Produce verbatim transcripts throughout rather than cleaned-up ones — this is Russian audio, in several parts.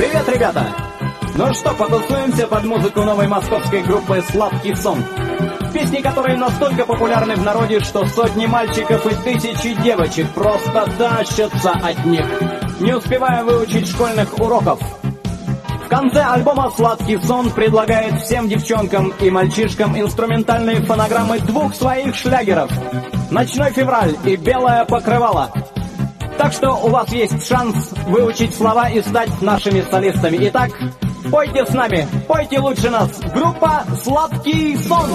Привет, ребята! Ну что, потусуемся под музыку новой московской группы «Сладкий сон». Песни, которые настолько популярны в народе, что сотни мальчиков и тысячи девочек просто тащатся от них, не успевая выучить школьных уроков. В конце альбома «Сладкий сон» предлагает всем девчонкам и мальчишкам инструментальные фонограммы двух своих шлягеров «Ночной февраль» и «Белое покрывало». Так что у вас есть шанс выучить слова и стать нашими солистами. Итак, пойте с нами, пойте лучше нас. Группа «Сладкий сон».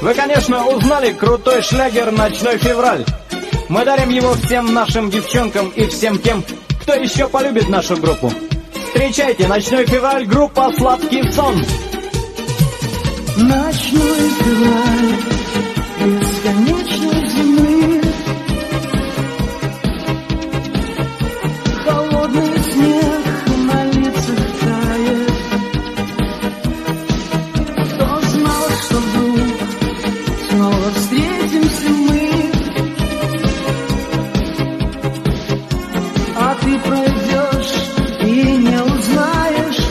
Вы, конечно, узнали крутой шлягер «Ночной февраль». Мы дарим его всем нашим девчонкам и всем тем, кто еще полюбит нашу группу. Встречайте, «Ночной февраль», группа «Сладкий сон». Ночной февраль бесконечной зимы, холодный снег на лицах тает. Кто знал, что вдруг снова встретимся мы, а ты пройдешь и не узнаешь,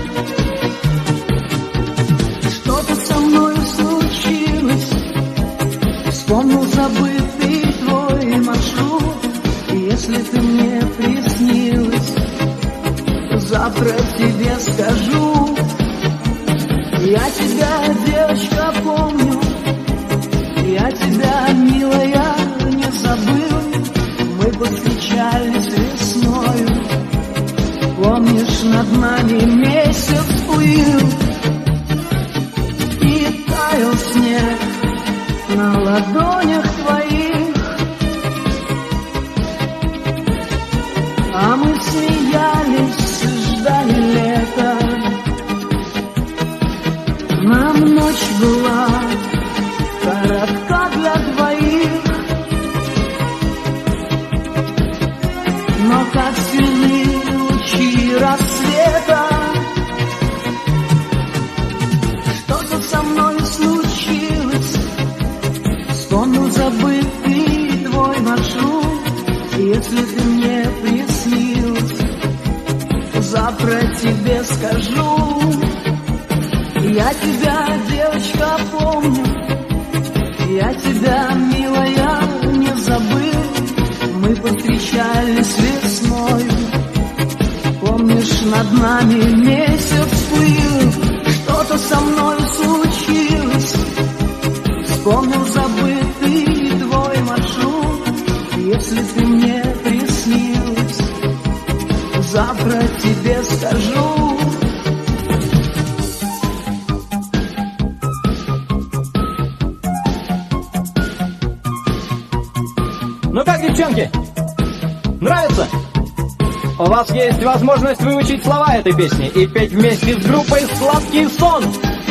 что-то со мной случилось. Вспомнил забытый твой маршрут, и если ты мне приснилась, то завтра тебе скажу. Я тебя, девочка, помню, я тебя, милая, не забыл. Мы повстречались весною, помнишь, над нами месяц плыл, и таял снег на ладонях твоих, а мы смеялись, ждали лета. Нам ночь была коротка для двоих, но как сильны лучи рассвета. Что-то со мной случилось, вспомнил забытый твой маршрут. Если ты мне приснилась, завтра тебе скажу. Я тебя, девочка, помню, я тебя, милая, не забыл. Мы повстречались весною, помнишь, над нами месяц плыл. Что-то со мной случилось, вспомнил забытый твой маршрут. Если ты мне приснилась, завтра тебе скажу. Ну как, девчонки, нравится? У вас есть возможность выучить слова этой песни и петь вместе с группой «Сладкий сон».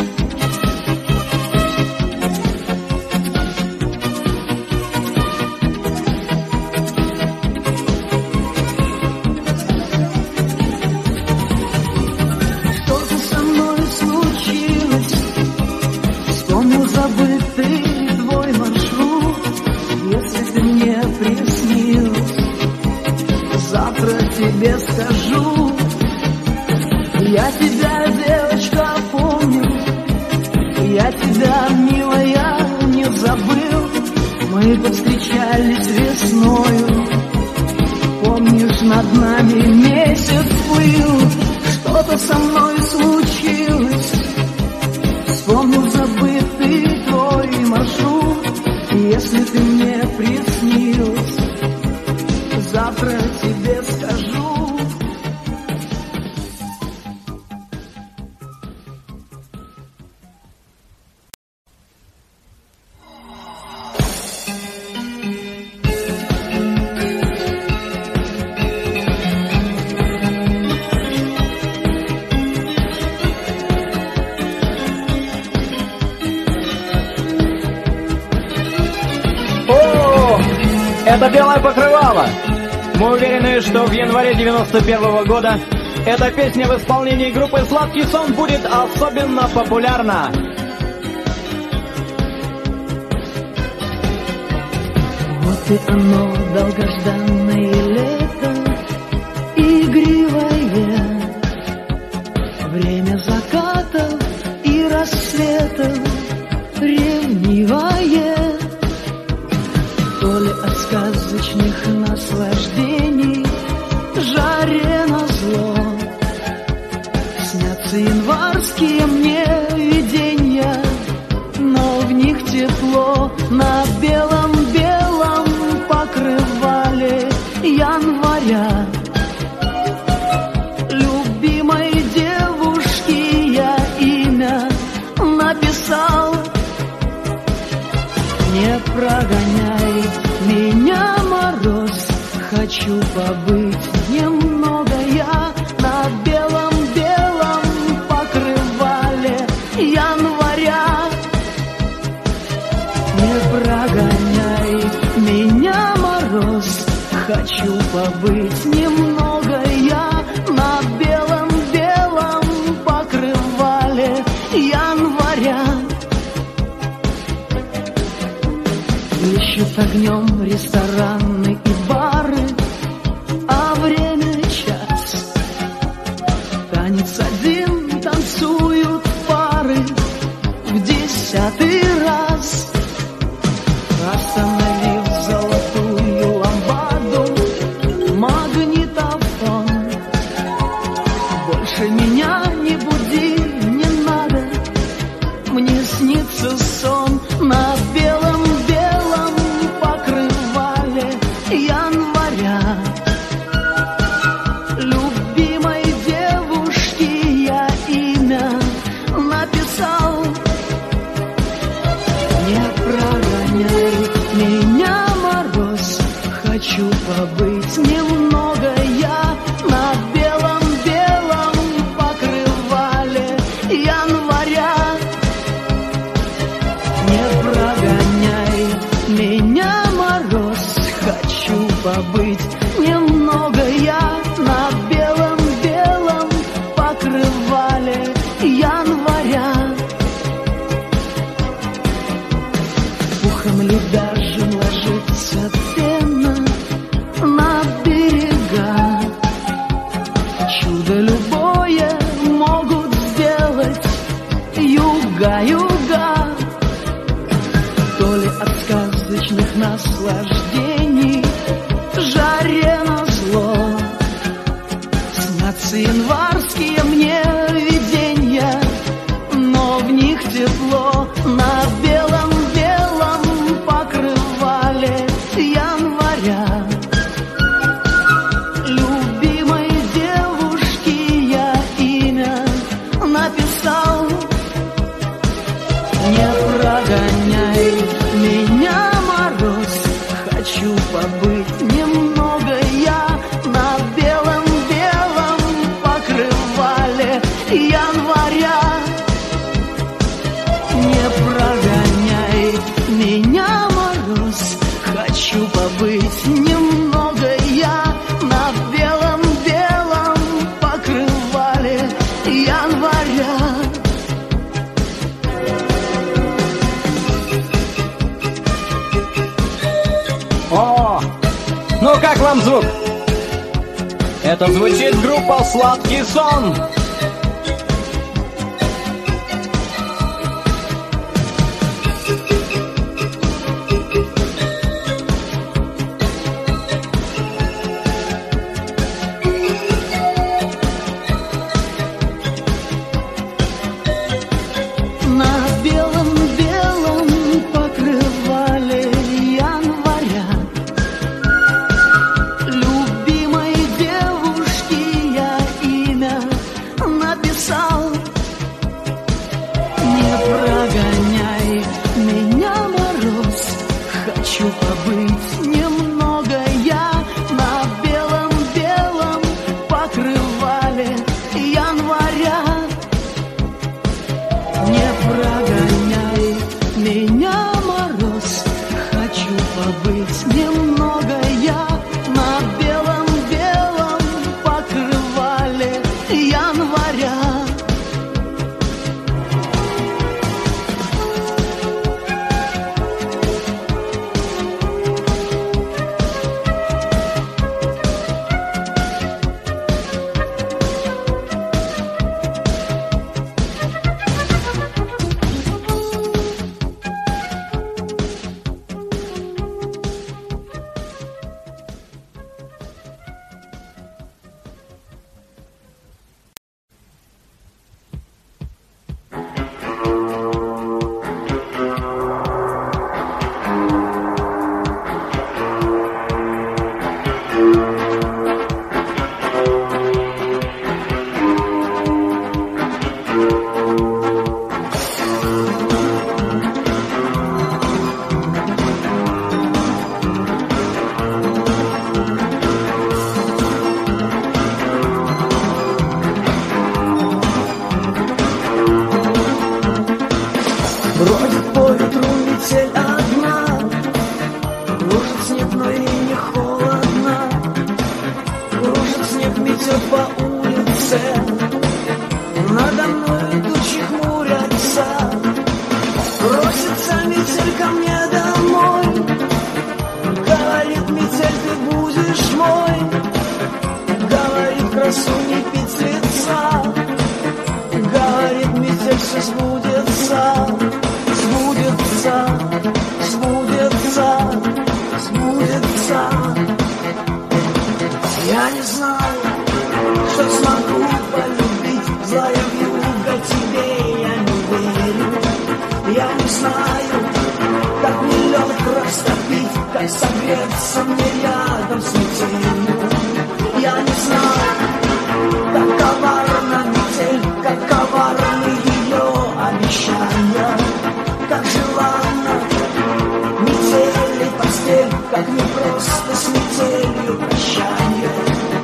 Что-то со мной случилось, вспомнил забытый твой маршрут. Если ты мне приснилась, завтра тебе скажу. Я тебя, девочка, помню, я тебя, милая, не забыл. Мы повстречались весною, помнишь, над нами месяц плыл. Что-то со мной случилось, вспомнил забытый твой маршрут. Если ты мне приснилась, завтра тебе скажу. Это «Белое покрывало». Мы уверены, что в январе девяносто первого года эта песня в исполнении группы «Сладкий сон» будет особенно популярна. Вот и оно, долгожданное лето, игривое, время закатов и рассветов, ревнивое. То ли от сказочных наслаждений жаре назло снятся январские мне видения, но в них тепло на белом-белом покрывале января. Любимой девушке я имя написал, хочу побыть немного я на белом-белом покрывале января. Не прогоняй меня, мороз, хочу побыть немного я на белом-белом покрывале января. Ищут огнем рестораны и бары, а время час. Танец один танцуют пары в десятый раз. Остановив золотую лампаду магнитофон, больше меня не буди, не надо, мне снится сон на белом-белом покрывале января. Любимой девушке я имя написал. Не прогоняй меня, мороз, хочу побыть немного я на белом-белом покрывале января. Не прогоняй меня, мороз, хочу побыть немного я на белом-белом покрывале января. Пухом ли даже ложится пена на берега? Чудо любое могут сделать юга-юга. То ли от сказочных наслаждений жаре назло снятся январские мне виденья, но в них тепло на белом-белом покрывале января. Любимой девушке я имя написал. Не прогоняй меня, мороз, хочу побыть немного я на белом-белом покрывале января. Не прогоняй меня, мороз, хочу побыть немного я на белом-белом покрывале января. О, ну как вам звук? Это звучит группа «Сладкий сон». На белом-белом покрывале января. Любимой девушке я имя идет по улице, надо мной тучи хмурятся. Просится метель ко мне домой, говорит, метель, ты будешь мой. Говорит, красуни петлица, говорит, метель, все сбудется, сбудется, сбудется, сбудется. Я не знаю, что смогу полюбить, злая вьюга, тебе я не верю. Я не знаю, как мне лед растопить, как согреться мне рядом с метелью. Я не знаю, как коварна метель, как коварны ее обещания, как желанна метель и постель, как не просто с метелью прощание.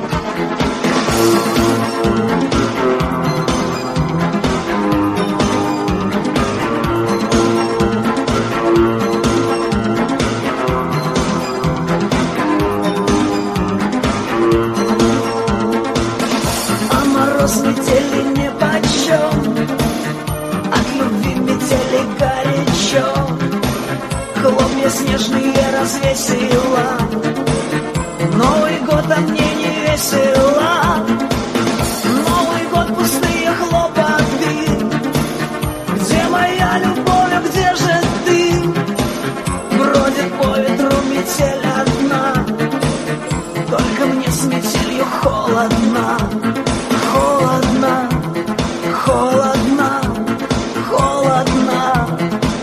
Метели нипочем, от любви метели горячо. Хлопья снежные развесила, Новый год, а мне не весело. Новый год, пустые хлопоты. Где моя любовь, а где же ты? Бродит по ветру метель одна, только мне с метелью холодно. Холодно, холодно, холодно.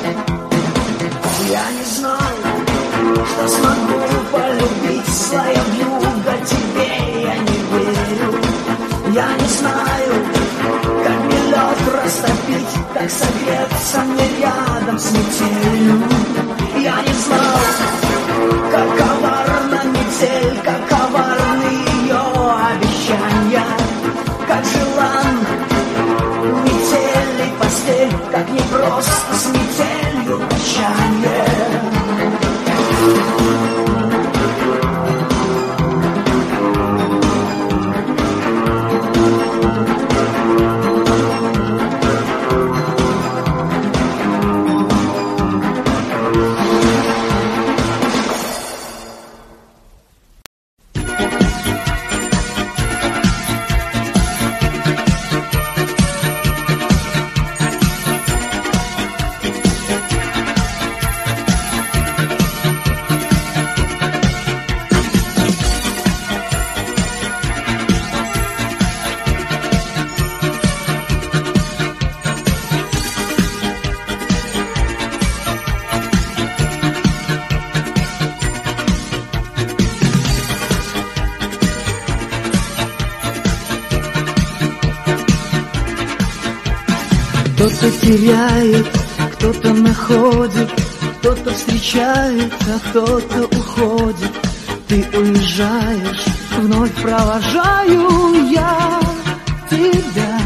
Я не знаю, что смогу полюбить, злая вьюга, тебе я не верю. Я не знаю, как мне лед растопить, как согреться мне рядом с метелью. Я не знаю, как коварна метель, как коварны ее обещания, как желанна метель и постель, как не просто с метелью прощание. Кто-то теряет, кто-то находит, кто-то встречает, а кто-то уходит. Ты уезжаешь, вновь провожаю я тебя.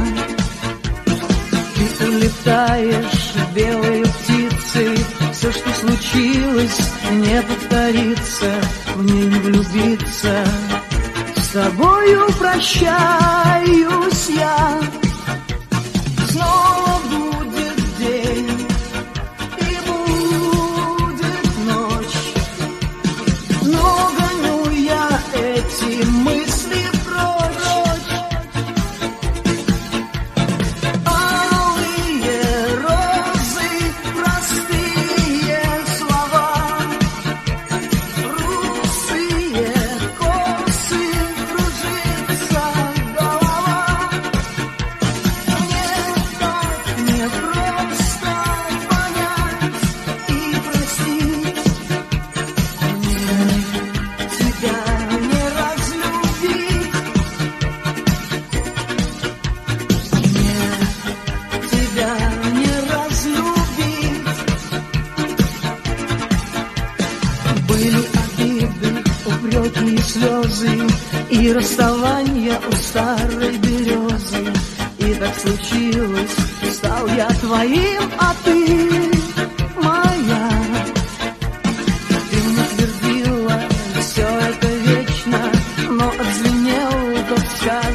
Ты улетаешь белой птицей, все, что случилось, не повторится, в ней не влюбиться. С тобою прощаюсь я. Снова будет день и будет ночь, но гоню я эти мысли прочь. Алые розы, простые слова, русые косы, кружится голова. Мне просто понять и простить, мне тебя не разлюбить, мне тебя не разлюбить. Были обиды, упреки и слезы, и расставания у старой березы. И так случилось, стал я твоим, а ты моя. Ты мне твердила, все это вечно, но отзвенел тот сказ.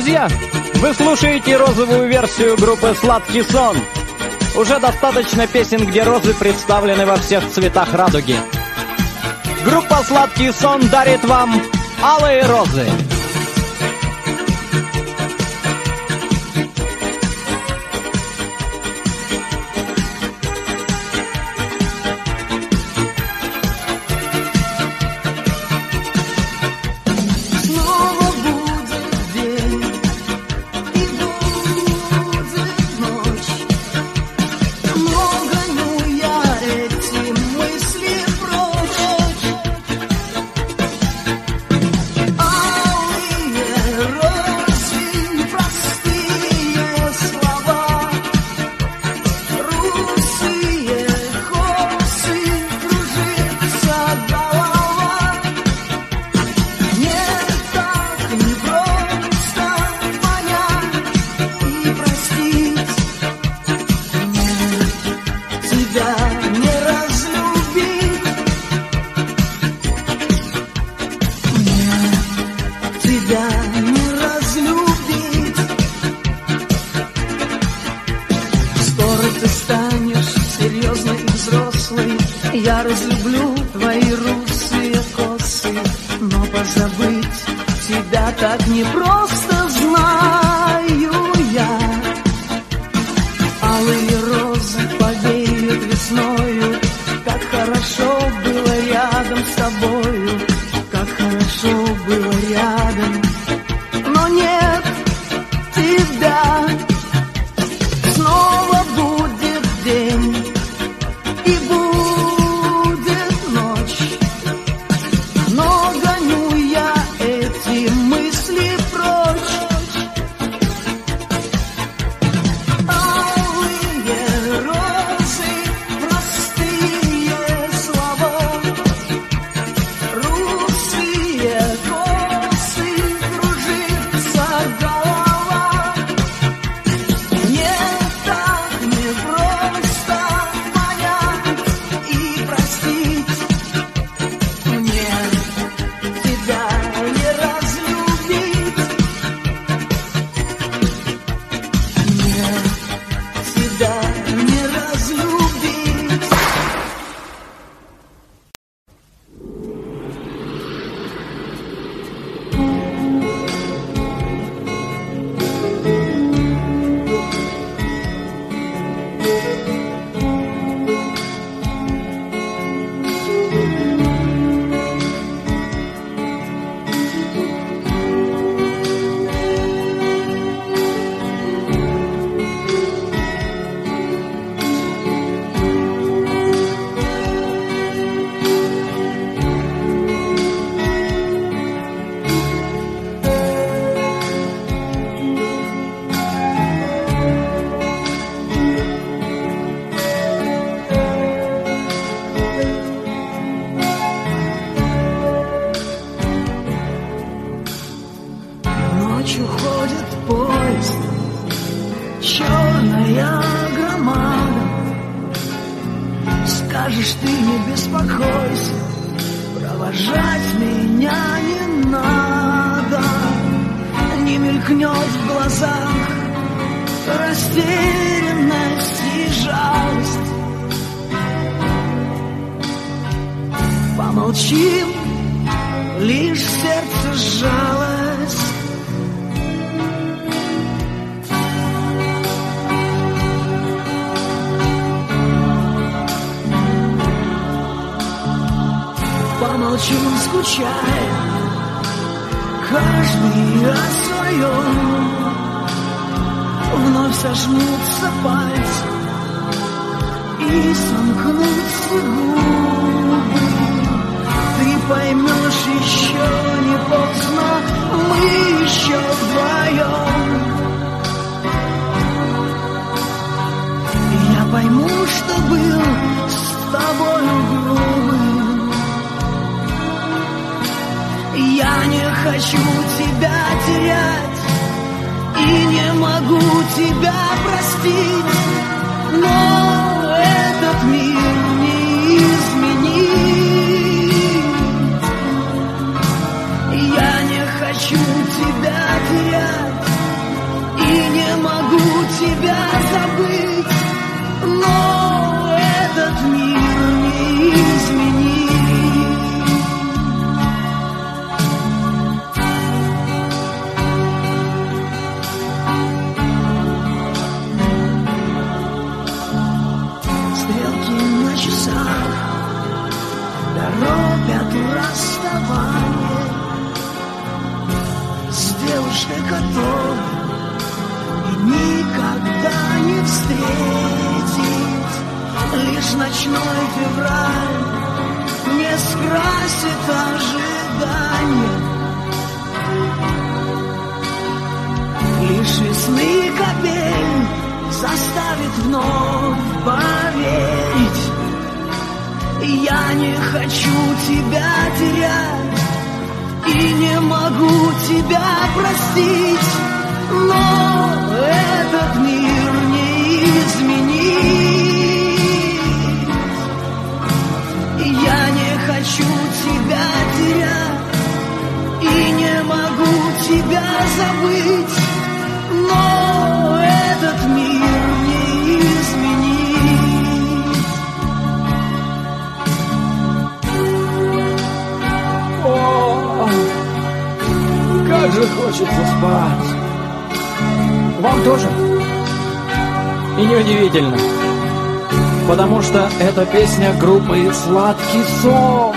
друзья! Вы слушаете розовую версию группы «Сладкий сон». Уже достаточно песен, где розы представлены во всех цветах радуги. Группа «Сладкий сон» дарит вам алые розы. Я разлюблю твои русые косы, но позабыть тебя так непросто, знаю я. Алые розы повеют весною, как хорошо было рядом с тобою, как хорошо было рядом, но нет тебя. Снова будет день, и будет ночь, но гоню я эти мысли прочь. Алые розы, простые слова, русые косы, кружится голова. Нет, так непросто понять и простить. Нет, тебя не разлюбить. Нет, тебя не разлюбить. Ночью ходит поезд, черная громада. Скажешь, ты не беспокойся, провожать меня не надо. Не мелькнет в глазах растерянность и жалость. Помолчим, лишь сердце сжалось. Помолчим, скучая, каждый о своем. Вновь сожмутся пальцы и сомкнутся губы. Ты поймешь, еще не поздно, мы еще вдвоем. Я пойму, что был с тобою грубым. Я не хочу тебя терять и не могу тебя простить, но этот мир не изменить. Я не хочу тебя терять и не могу тебя забыть, но этот мир не изменить. Стрелки на часах торопят расставание с девушкой, которую никогда не встретить. Лишь ночной февраль не скрасит ожидания, лишь весны капель заставит вновь поверить. Я не хочу тебя терять и не могу тебя простить, но этот мир не изменить. Я не хочу тебя терять и не могу тебя забыть, но этот мир не изменить. О, как же хочется спать. Вам тоже? И неудивительно, потому что это песня группы «Сладкий сон».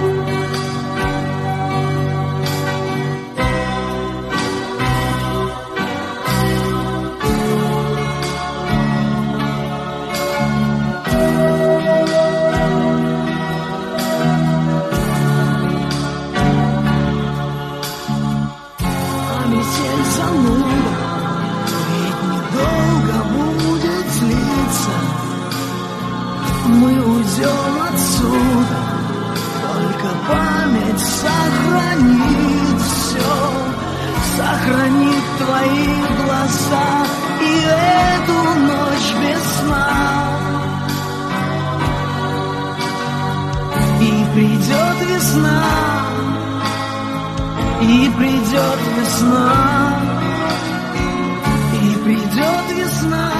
А метель занула, ведь недолго будет длиться. Мы уйдем отсюда, только память сохранит все, сохранит твои глаза и эту ночь без сна. И придет весна, и придет весна, и придет весна.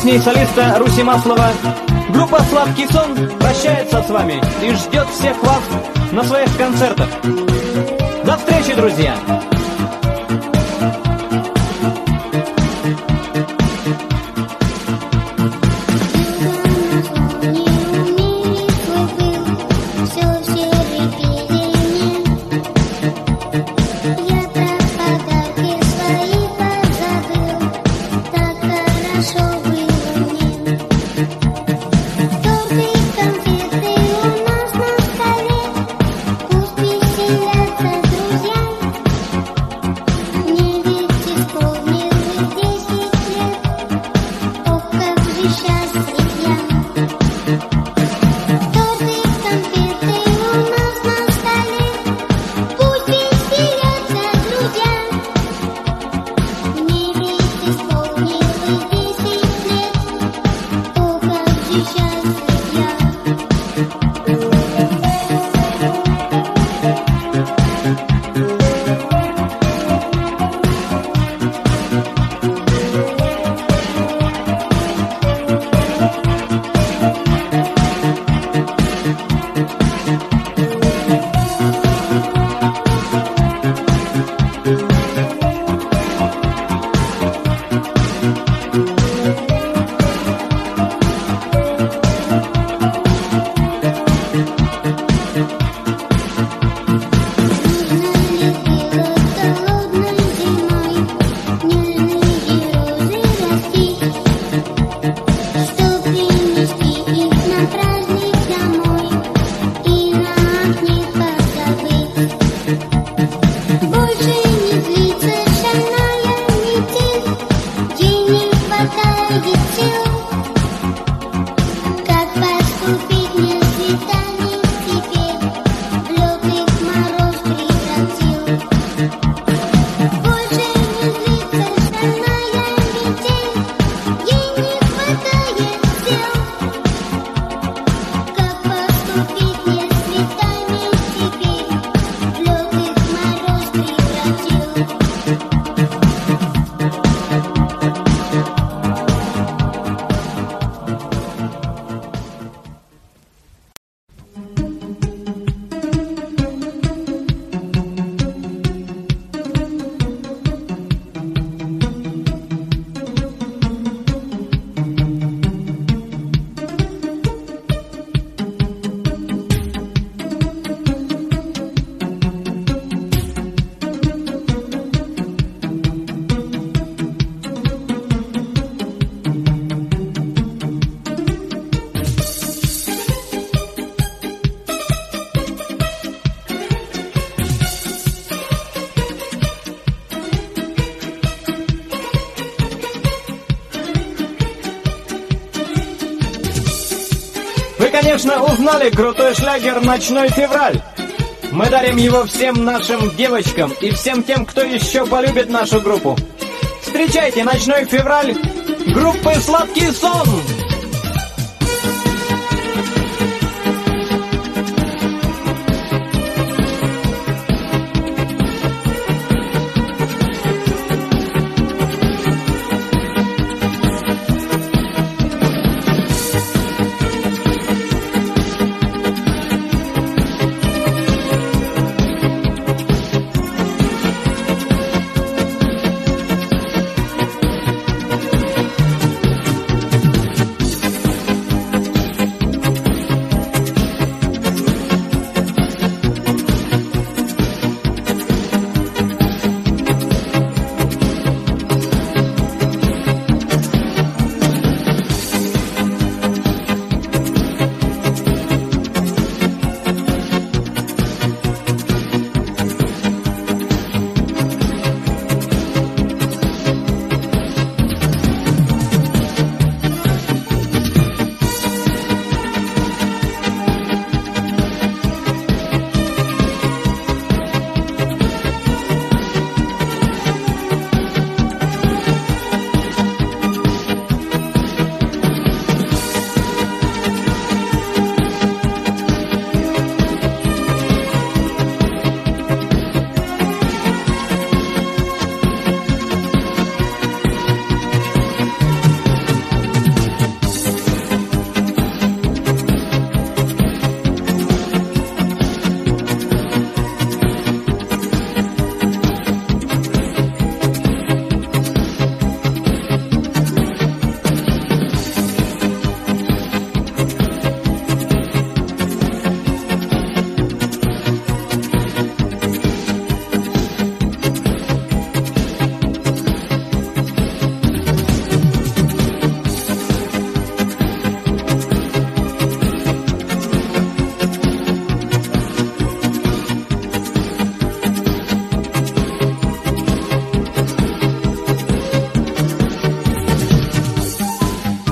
песней солиста Руси Маслова группа «Сладкий сон» прощается с вами и ждет всех вас на своих концертах. До встречи, друзья! Конечно, узнали крутой шлягер «Ночной февраль». Мы дарим его всем нашим девочкам и всем тем, кто еще полюбит нашу группу. Встречайте «Ночной февраль» группы «Сладкий сон».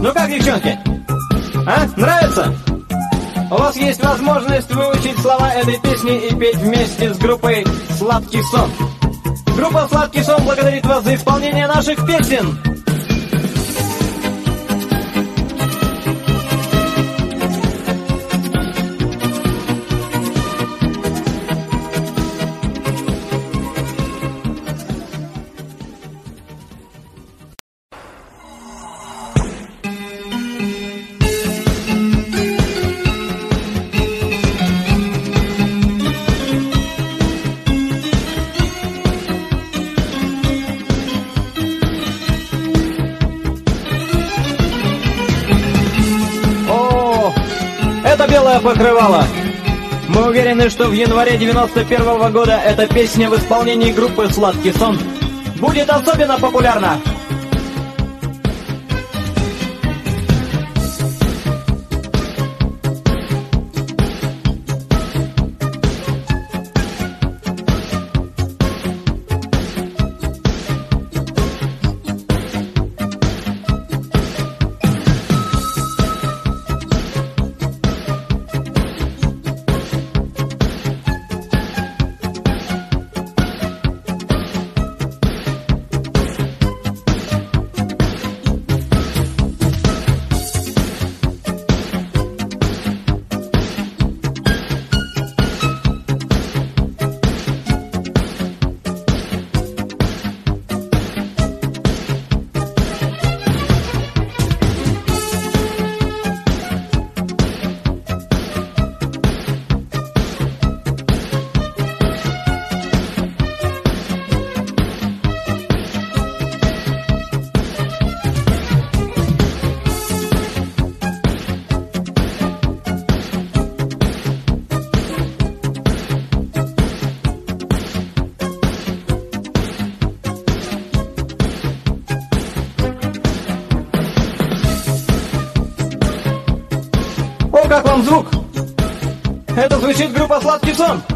Ну как, девчонки? А? Нравится? У вас есть возможность выучить слова этой песни и петь вместе с группой «Сладкий сон». Группа «Сладкий сон» благодарит вас за исполнение наших песен. Это белое покрывало. Мы уверены, что в январе девяносто первого года эта песня в исполнении группы «Сладкий сон» будет особенно популярна. Как вам звук? Это звучит группа «Сладкий сон».